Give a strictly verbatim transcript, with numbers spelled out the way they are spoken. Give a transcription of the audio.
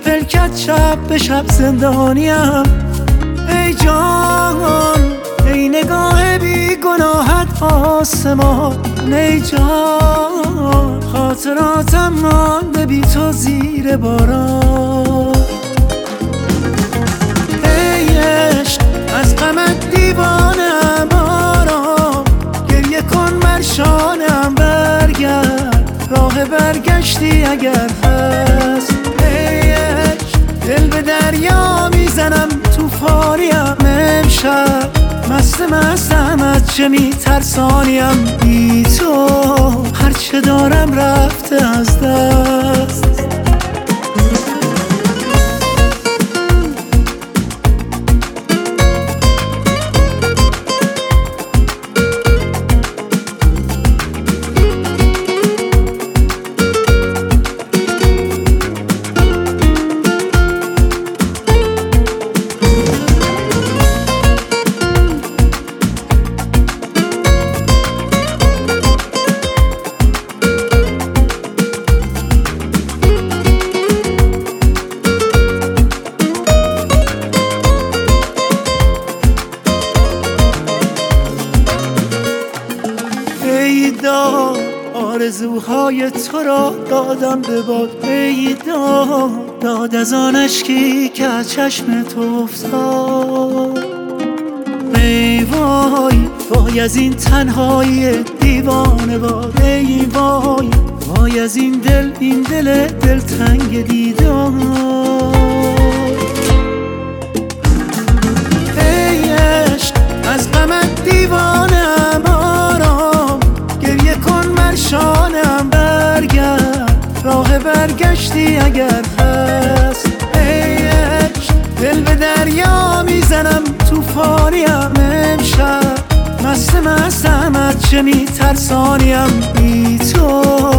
پلکت شب به شب زندانیم. ای جان ای نگاه بی گناهت آسمان، ای جان خاطراتم مانده بی تو زیر باران. ای عشق از غمت دیوانم، آرام گریه کن بر شانم، برگرد راه برگشتی اگر هست. ای عشق دل به دریا میزنم توفانیم، امشب مست مستم از چه میترسانیم. بی تو هرچه دارم رفته از دست. ای داد آرزوهای تو را دادم به باد، ای داد داد از آن اشکی که از چشم تو افتاد. ای وای وای از این تنهایی دیوانه باد، ای وای وای از این دل این دل دلتنگ دیدار. ای عشق از غمت دیوانم، آرام گریه کن بر شانم، برگرد راه برگشتی اگر هست. ای عشق دل به دریا میزنم توفانیم، امشب مست مستم از چه میترسانیم. بی تو